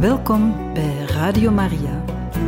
Welkom bij Radio Maria.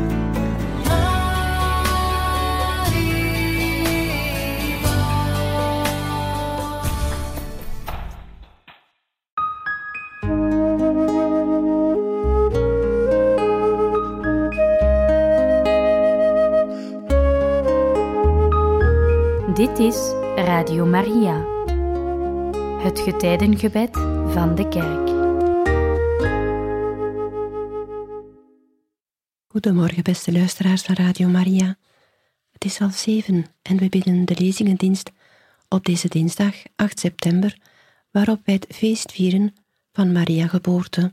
Dit is Radio Maria, het getijdengebed van de kerk. Goedemorgen, beste luisteraars van Radio Maria. Het is al 7 en we bidden de lezingendienst op deze dinsdag 8 september, waarop wij het feest vieren van Maria geboorte.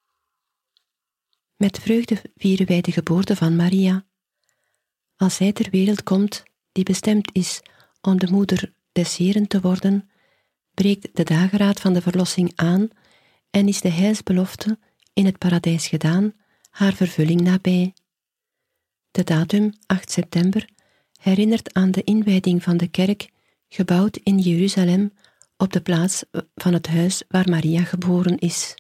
Met vreugde vieren wij de geboorte van Maria. Als zij ter wereld komt, die bestemd is om de moeder des Heren te worden, breekt de dageraad van de verlossing aan en is de heilsbelofte in het paradijs gedaan, haar vervulling nabij. De datum 8 september herinnert aan de inwijding van de kerk, gebouwd in Jeruzalem op de plaats van het huis waar Maria geboren is.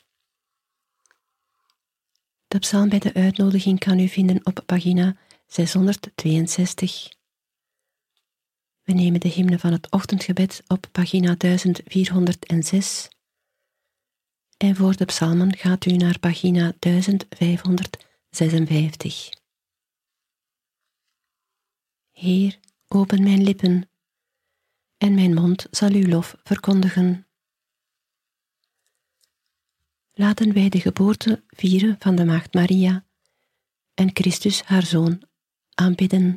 De psalm bij de uitnodiging kan u vinden op pagina 662. We nemen de hymne van het ochtendgebed op pagina 1406. En voor de psalmen gaat u naar pagina 1556. Heer, open mijn lippen, en mijn mond zal uw lof verkondigen. Laten wij de geboorte vieren van de Maagd Maria en Christus haar Zoon aanbidden.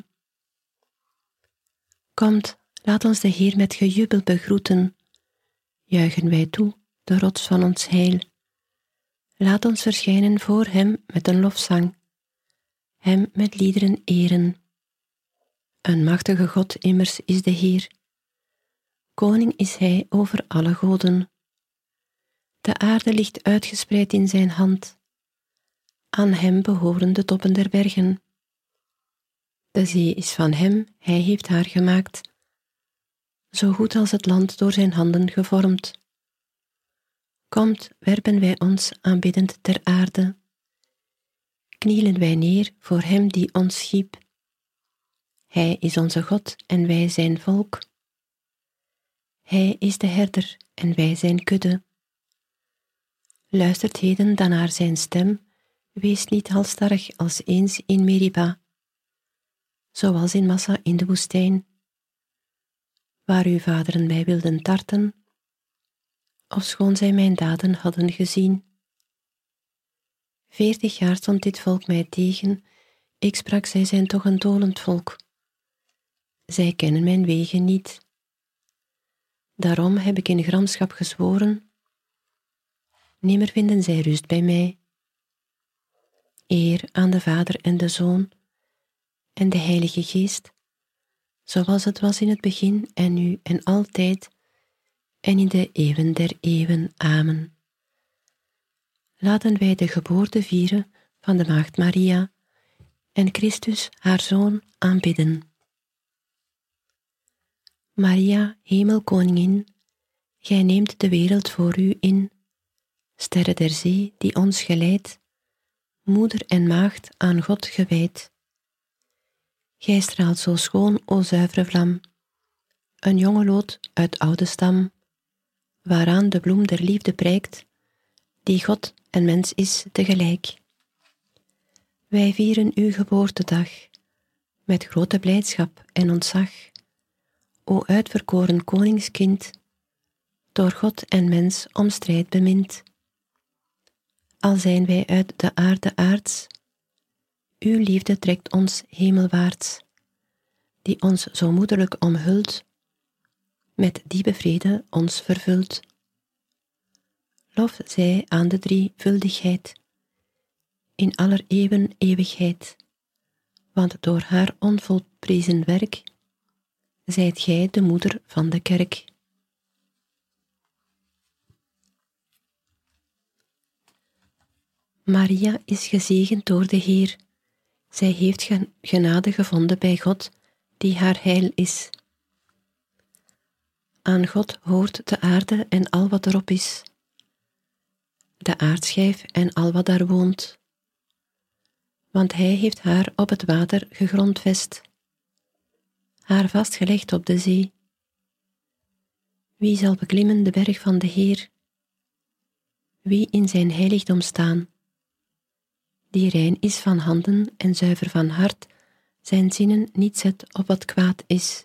Komt, laat ons de Heer met gejubel begroeten. Juichen wij toe, de rots van ons heil. Laat ons verschijnen voor hem met een lofzang, hem met liederen eren. Een machtige God immers is de Heer. Koning is hij over alle goden. De aarde ligt uitgespreid in zijn hand. Aan hem behoren de toppen der bergen. De zee is van hem, hij heeft haar gemaakt. Zo goed als het land door zijn handen gevormd. Komt, werpen wij ons aanbiddend ter aarde. Knielen wij neer voor hem die ons schiep. Hij is onze God en wij zijn volk. Hij is de herder en wij zijn kudde. Luistert heden dan naar zijn stem, wees niet halsstarrig als eens in Meriba, zoals in Massa in de woestijn, waar uw vaderen mij wilden tarten, ofschoon zij mijn daden hadden gezien. 40 jaar stond dit volk mij tegen, ik sprak, zij zijn toch een dolend volk. Zij kennen mijn wegen niet. Daarom heb ik in gramschap gezworen, nimmer vinden zij rust bij mij. Eer aan de Vader en de Zoon en de Heilige Geest, zoals het was in het begin en nu en altijd en in de eeuwen der eeuwen. Amen. Laten wij de geboorte vieren van de Maagd Maria en Christus, haar Zoon, aanbidden. Maria, Hemelkoningin, gij neemt de wereld voor u in, sterren der zee die ons geleidt, moeder en maagd aan God gewijd. Gij straalt zo schoon, o zuivere vlam, een jonge loot uit oude stam, waaraan de bloem der liefde prijkt, die God en mens is tegelijk. Wij vieren uw geboortedag, met grote blijdschap en ontzag, o uitverkoren koningskind, door God en mens om strijd bemind. Al zijn wij uit de aarde aards, uw liefde trekt ons hemelwaarts, die ons zo moederlijk omhult, met diepe vrede ons vervult. Lof zij aan de drievuldigheid, in aller eeuwen eeuwigheid, want door haar onvolprezen werk, zijt gij de moeder van de kerk. Maria is gezegend door de Heer. Zij heeft genade gevonden bij God, die haar heil is. Aan God hoort de aarde en al wat erop is. De aardschijf en al wat daar woont, want hij heeft haar op het water gegrondvest, haar vastgelegd op de zee. Wie zal beklimmen de berg van de Heer? Wie in zijn heiligdom staan? Die rein is van handen en zuiver van hart, zijn zinnen niet zet op wat kwaad is.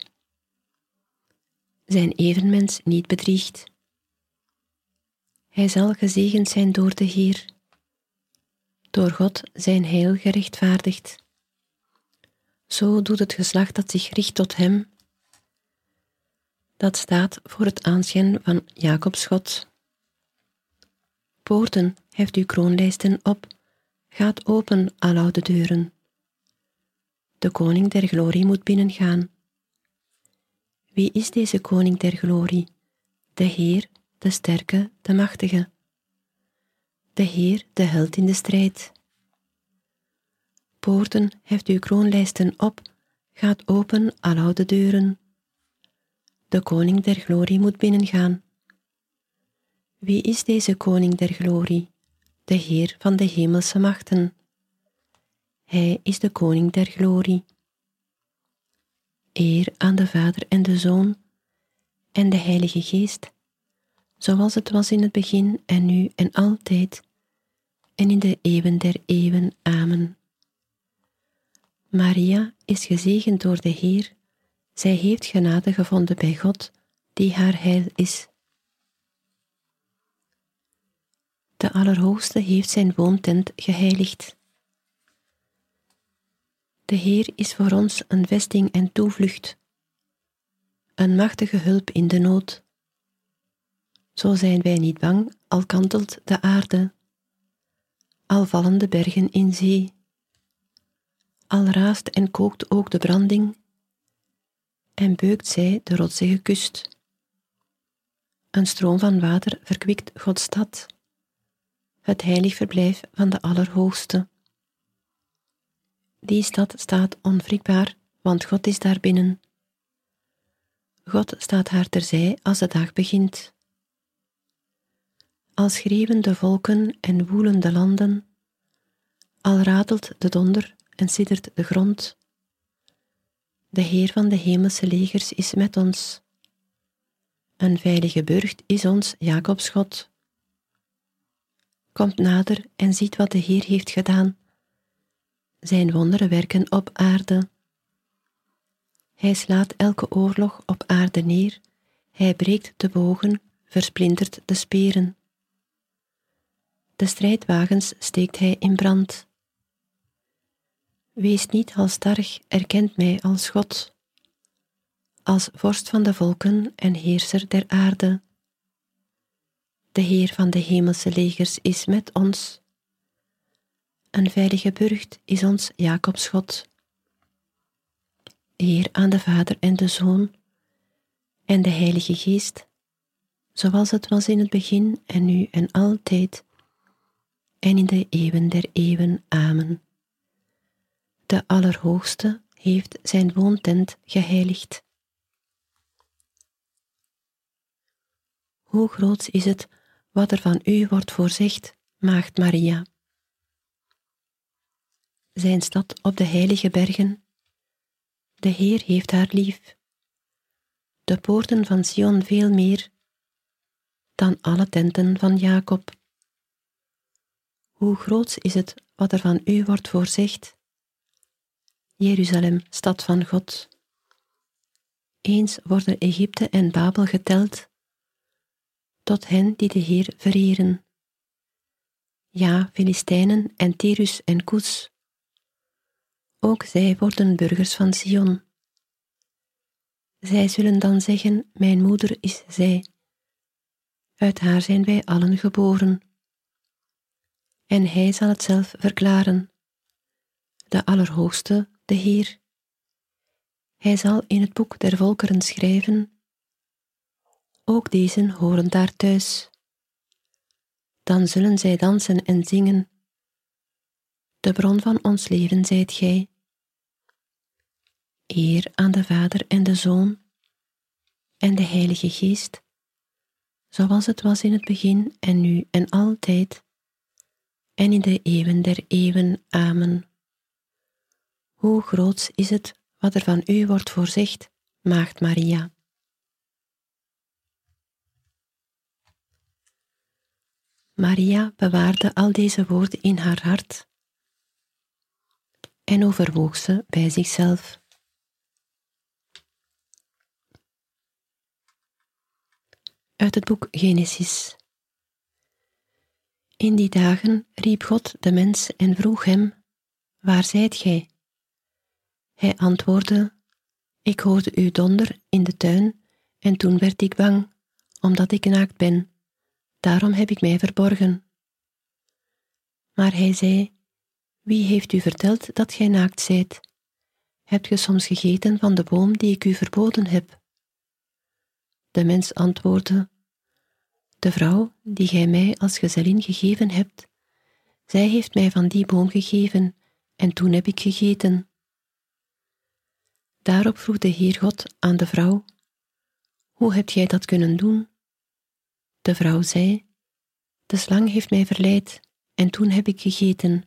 Zijn evenmens niet bedriegt. Hij zal gezegend zijn door de Heer, door God zijn heil gerechtvaardigd. Zo doet het geslacht dat zich richt tot hem, dat staat voor het aanschijn van Jacobs God. Poorten, heft uw kroonlijsten op, gaat open, aloude deuren. De koning der glorie moet binnengaan. Wie is deze koning der glorie? De Heer, de sterke, de machtige. De Heer, de held in de strijd. Poorten, heft uw kroonlijsten op, gaat open, aloude deuren. De koning der glorie moet binnengaan. Wie is deze koning der glorie? De Heer van de hemelse machten. Hij is de koning der glorie. Eer aan de Vader en de Zoon en de Heilige Geest, zoals het was in het begin en nu en altijd, en in de eeuwen der eeuwen. Amen. Maria is gezegend door de Heer, zij heeft genade gevonden bij God, die haar heil is. De Allerhoogste heeft zijn woontent geheiligd. De Heer is voor ons een vesting en toevlucht, een machtige hulp in de nood. Zo zijn wij niet bang, al kantelt de aarde, al vallen de bergen in zee, al raast en kookt ook de branding, en beukt zij de rotsige kust. Een stroom van water verkwikt Gods stad, het heilig verblijf van de Allerhoogste. Die stad staat onwrikbaar, want God is daar binnen. God staat haar terzij als de dag begint. Al schreeuwen de volken en woelen de landen, al ratelt de donder en siddert de grond. De Heer van de hemelse legers is met ons. Een veilige burcht is ons Jacobs God. Komt nader en ziet wat de Heer heeft gedaan, zijn wonderen werken op aarde. Hij slaat elke oorlog op aarde neer, hij breekt de bogen, versplintert de speren. De strijdwagens steekt hij in brand. Wees niet halsstarrig, erkent mij als God, als vorst van de volken en heerser der aarde. De Heer van de hemelse legers is met ons. Een veilige burcht is ons Jacobs God. Eer aan de Vader en de Zoon en de Heilige Geest, zoals het was in het begin en nu en altijd, en in de eeuwen der eeuwen. Amen. De Allerhoogste heeft zijn woontent geheiligd. Hoe groot is het wat er van u wordt voorzegd, Maagd Maria. Zijn stad op de heilige bergen, de Heer heeft haar lief. De poorten van Sion veel meer dan alle tenten van Jacob. Hoe groot is het wat er van u wordt voorzegd, Jeruzalem, stad van God. Eens worden Egypte en Babel geteld, tot hen die de Heer vereren. Ja, Filistijnen en Tyrus en Koes. Ook zij worden burgers van Sion. Zij zullen dan zeggen, mijn moeder is zij. Uit haar zijn wij allen geboren. En hij zal het zelf verklaren, de Allerhoogste, de Heer. Hij zal in het boek der volkeren schrijven, ook deze horen daar thuis. Dan zullen zij dansen en zingen. De bron van ons leven zijt gij. Eer aan de Vader en de Zoon en de Heilige Geest, zoals het was in het begin en nu en altijd, en in de eeuwen der eeuwen. Amen. Hoe groots is het wat er van u wordt voorzegd, Maagd Maria. Maria bewaarde al deze woorden in haar hart en overwoog ze bij zichzelf. Uit het boek Genesis. In die dagen riep God de mens en vroeg hem: Waar zijt gij? Hij antwoordde: Ik hoorde uw donder in de tuin en toen werd ik bang, omdat ik naakt ben. Daarom heb ik mij verborgen. Maar hij zei: Wie heeft u verteld dat gij naakt zijt? Hebt ge soms gegeten van de boom die ik u verboden heb? De mens antwoordde: De vrouw die gij mij als gezellin gegeven hebt, zij heeft mij van die boom gegeven en toen heb ik gegeten. Daarop vroeg de Heer God aan de vrouw: Hoe hebt gij dat kunnen doen? De vrouw zei: De slang heeft mij verleid en toen heb ik gegeten.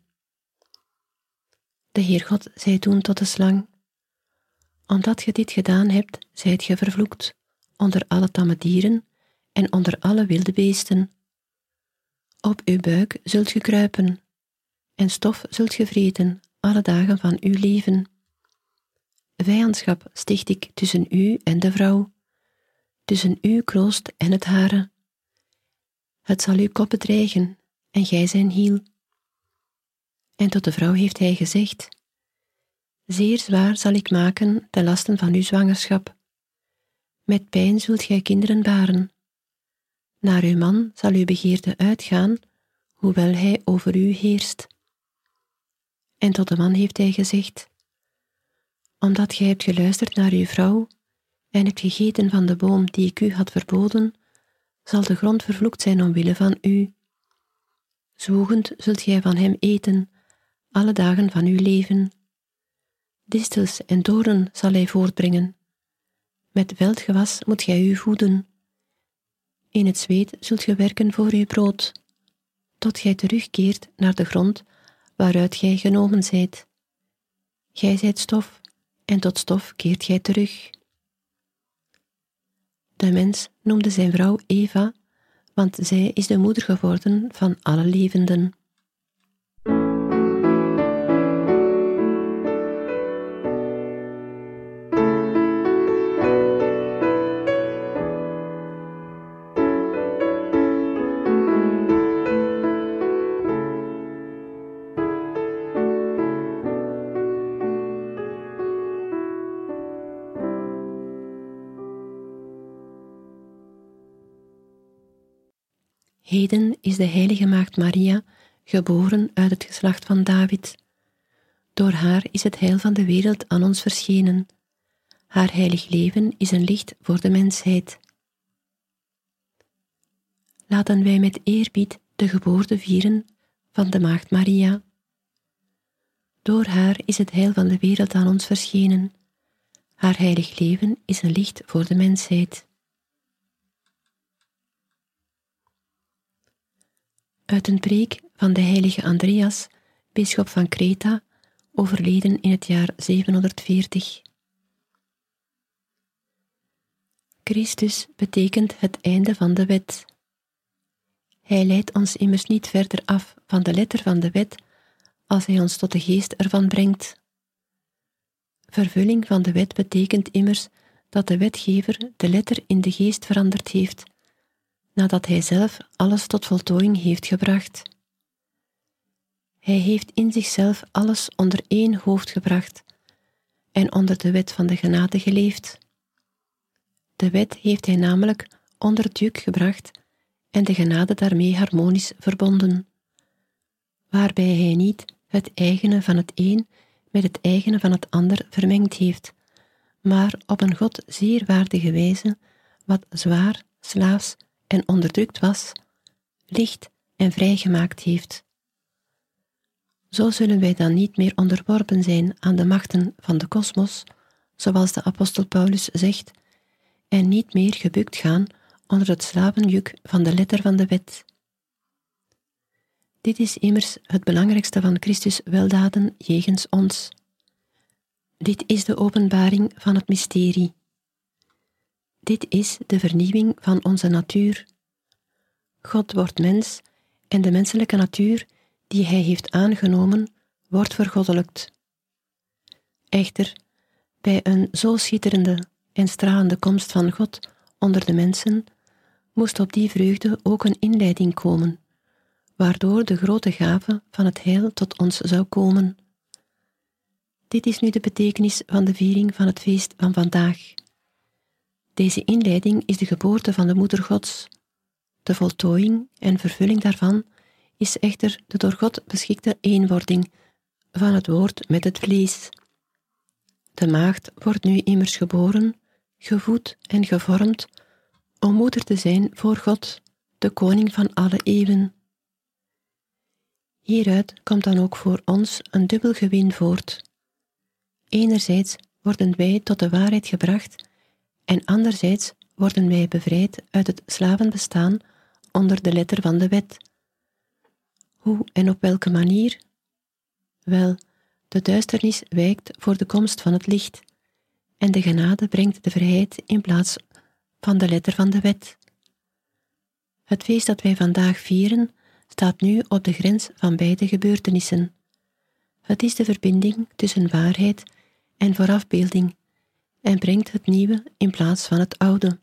De Heer God zei toen tot de slang: Omdat ge dit gedaan hebt, zijt ge vervloekt onder alle tamme dieren en onder alle wilde beesten. Op uw buik zult ge kruipen en stof zult ge vreten alle dagen van uw leven. Vijandschap sticht ik tussen u en de vrouw, tussen uw kroost en het hare. Het zal uw kop bedreigen en gij zijn hiel. En tot de vrouw heeft hij gezegd: Zeer zwaar zal ik maken de lasten van uw zwangerschap. Met pijn zult gij kinderen baren. Naar uw man zal uw begeerte uitgaan, hoewel hij over u heerst. En tot de man heeft hij gezegd: Omdat gij hebt geluisterd naar uw vrouw en hebt gegeten van de boom die ik u had verboden, zal de grond vervloekt zijn omwille van u. Zwoegend zult gij van hem eten, alle dagen van uw leven. Distels en doornen zal hij voortbrengen. Met veldgewas moet gij u voeden. In het zweet zult ge werken voor uw brood, tot gij terugkeert naar de grond waaruit gij genomen zijt. Gij zijt stof, en tot stof keert gij terug. De mens noemde zijn vrouw Eva, want zij is de moeder geworden van alle levenden. Heden is de heilige maagd Maria geboren uit het geslacht van David. Door haar is het heil van de wereld aan ons verschenen. Haar heilig leven is een licht voor de mensheid. Laten wij met eerbied de geboorte vieren van de maagd Maria. Door haar is het heil van de wereld aan ons verschenen. Haar heilig leven is een licht voor de mensheid. Uit een preek van de heilige Andreas, bisschop van Kreta, overleden in het jaar 740. Christus betekent het einde van de wet. Hij leidt ons immers niet verder af van de letter van de wet, als hij ons tot de geest ervan brengt. Vervulling van de wet betekent immers dat de wetgever de letter in de geest veranderd heeft, nadat hij zelf alles tot voltooiing heeft gebracht. Hij heeft in zichzelf alles onder één hoofd gebracht en onder de wet van de genade geleefd. De wet heeft hij namelijk onder het juk gebracht en de genade daarmee harmonisch verbonden, waarbij hij niet het eigene van het een met het eigene van het ander vermengd heeft, maar op een God zeer waardige wijze wat zwaar, slaafs en onderdrukt was, licht en vrijgemaakt heeft. Zo zullen wij dan niet meer onderworpen zijn aan de machten van de kosmos, zoals de apostel Paulus zegt, en niet meer gebukt gaan onder het slavenjuk van de letter van de wet. Dit is immers het belangrijkste van Christus' weldaden jegens ons. Dit is de openbaring van het mysterie. Dit is de vernieuwing van onze natuur. God wordt mens en de menselijke natuur die hij heeft aangenomen, wordt vergoddelijkt. Echter, bij een zo schitterende en stralende komst van God onder de mensen, moest op die vreugde ook een inleiding komen, waardoor de grote gave van het heil tot ons zou komen. Dit is nu de betekenis van de viering van het feest van vandaag. Deze inleiding is de geboorte van de Moeder Gods. De voltooiing en vervulling daarvan is echter de door God beschikte eenwording van het woord met het vlees. De maagd wordt nu immers geboren, gevoed en gevormd om moeder te zijn voor God, de koning van alle eeuwen. Hieruit komt dan ook voor ons een dubbel gewin voort. Enerzijds worden wij tot de waarheid gebracht en anderzijds worden wij bevrijd uit het slavenbestaan onder de letter van de wet. Hoe en op welke manier? Wel, de duisternis wijkt voor de komst van het licht en de genade brengt de vrijheid in plaats van de letter van de wet. Het feest dat wij vandaag vieren staat nu op de grens van beide gebeurtenissen. Het is de verbinding tussen waarheid en voorafbeelding en brengt het nieuwe in plaats van het oude.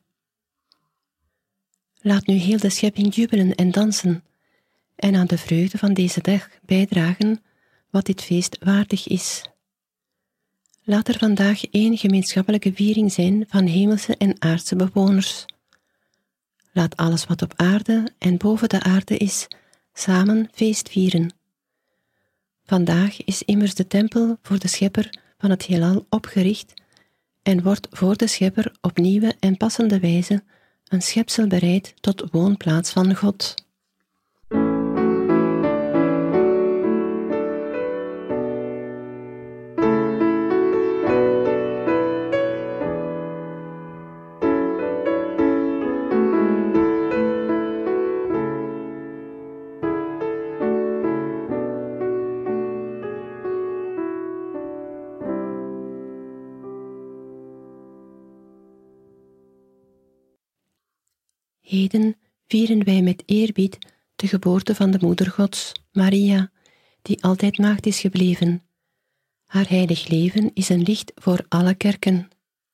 Laat nu heel de schepping jubelen en dansen en aan de vreugde van deze dag bijdragen wat dit feest waardig is. Laat er vandaag één gemeenschappelijke viering zijn van hemelse en aardse bewoners. Laat alles wat op aarde en boven de aarde is, samen feest vieren. Vandaag is immers de tempel voor de Schepper van het heelal opgericht en wordt voor de Schepper op nieuwe en passende wijze een schepsel bereid tot woonplaats van God. Heden vieren wij met eerbied de geboorte van de Moeder Gods, Maria, die altijd maagd is gebleven. Haar heilig leven is een licht voor alle kerken.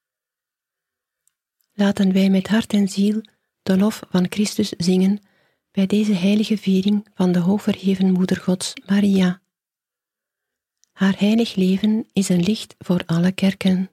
Laten wij met hart en ziel de lof van Christus zingen bij deze heilige viering van de hoogverheven Moeder Gods, Maria. Haar heilig leven is een licht voor alle kerken.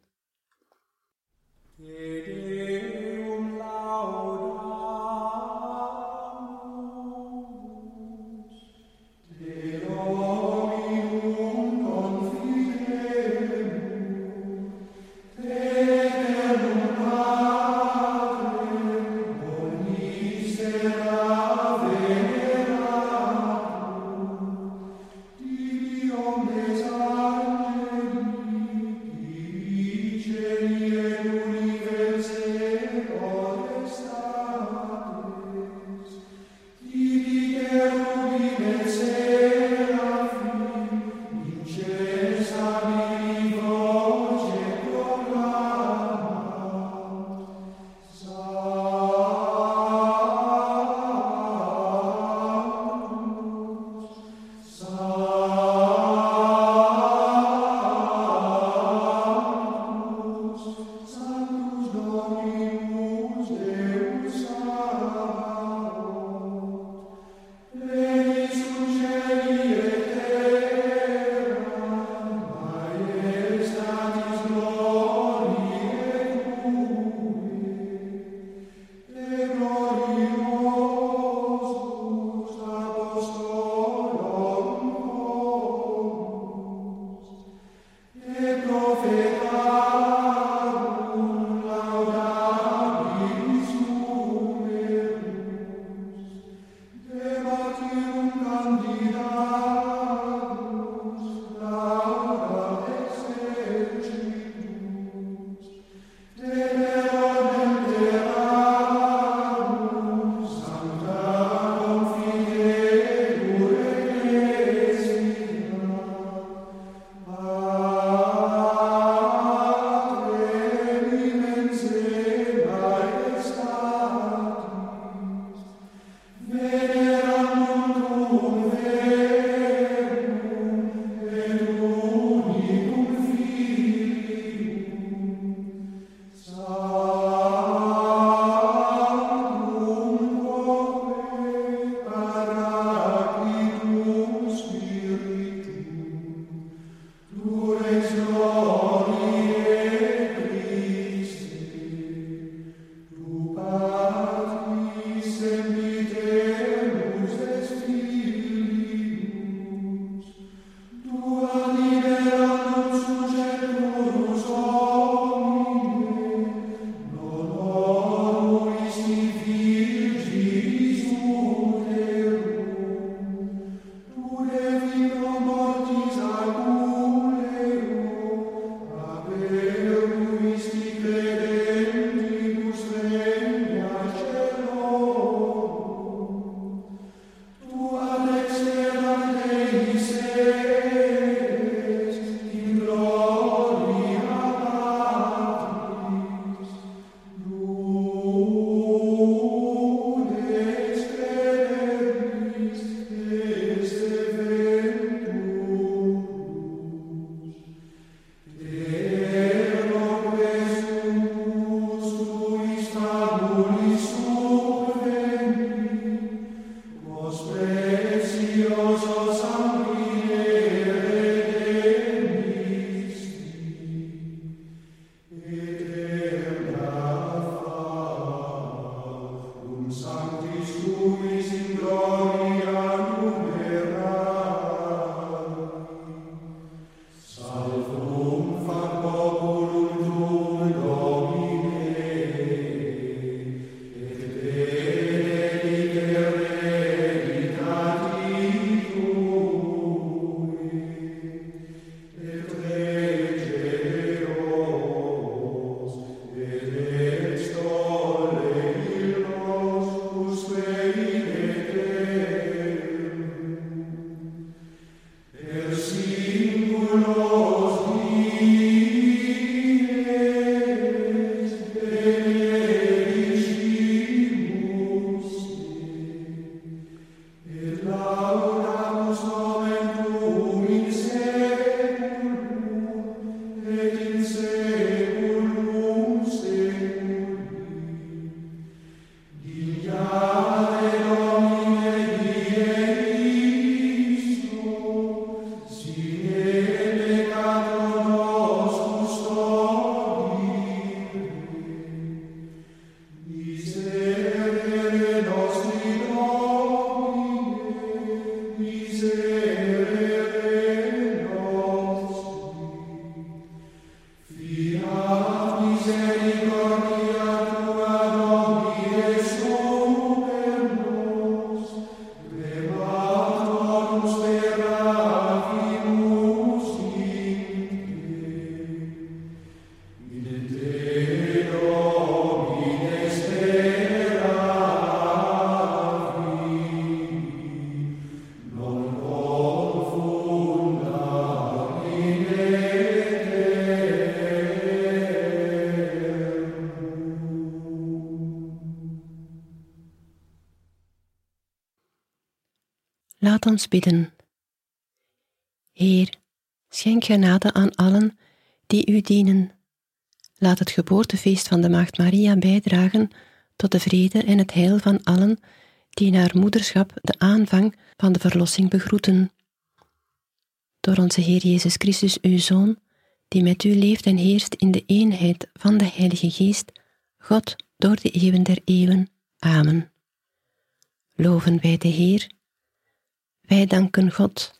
Laat ons bidden. Heer, schenk genade aan allen die u dienen. Laat het geboortefeest van de Maagd Maria bijdragen tot de vrede en het heil van allen die in haar moederschap de aanvang van de verlossing begroeten. Door onze Heer Jezus Christus, uw Zoon, die met u leeft en heerst in de eenheid van de Heilige Geest, God door de eeuwen der eeuwen. Amen. Loven wij de Heer. Wij danken God,